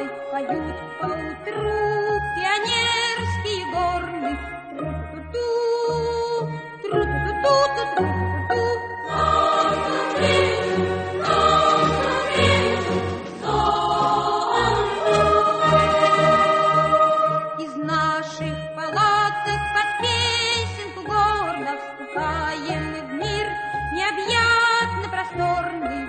горны поют поутру, пионерские горны. Тру-ту-ту, тру-ту-ту-ту-ту-ту-ту. Из наших палаток под песенку гордо вступаем мы в мир необъятно просторный.